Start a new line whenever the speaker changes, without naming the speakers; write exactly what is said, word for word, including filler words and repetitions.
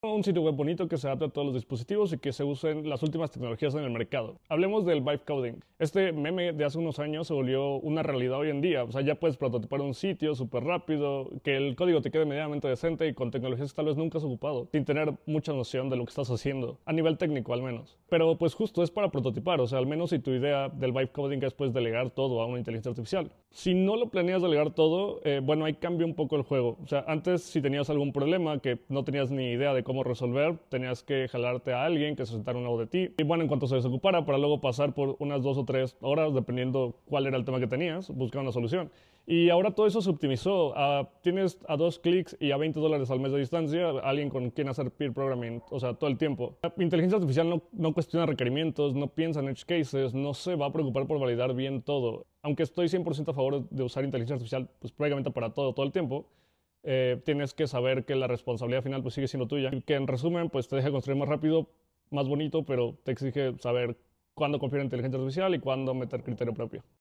Un sitio web bonito que se adapte a todos los dispositivos y que se usen las últimas tecnologías en el mercado. Hablemos del vibe coding. Este meme de hace unos años se volvió una realidad hoy en día. O sea, ya puedes prototipar un sitio súper rápido, que el código te quede medianamente decente y con tecnologías que tal vez nunca has ocupado, sin tener mucha noción de lo que estás haciendo, a nivel técnico al menos. Pero pues justo es para prototipar, o sea, al menos si tu idea del vibe coding es pues delegar todo a una inteligencia artificial. Si no lo planeas delegar todo, eh, bueno, ahí cambia un poco el juego. O sea, antes si tenías algún problema que no tenías ni idea de cómo resolver, tenías que jalarte a alguien que se sentara a un lado de ti. Y bueno, en cuanto se desocupara, para luego pasar por unas dos o tres horas, dependiendo cuál era el tema que tenías, buscar una solución. Y ahora todo eso se optimizó. Uh, tienes a dos clics y a veinte dólares al mes de distancia alguien con quien hacer peer programming, o sea, todo el tiempo. La inteligencia artificial no, no cuestiona requerimientos, no piensa en edge cases, no se va a preocupar por validar bien todo. Aunque estoy cien por ciento a favor de usar inteligencia artificial, pues prácticamente para todo, todo el tiempo. Eh, tienes que saber que la responsabilidad final pues sigue siendo tuya. Y que en resumen pues te deja construir más rápido, más bonito, pero te exige saber cuándo confiar en inteligencia artificial y cuándo meter criterio propio.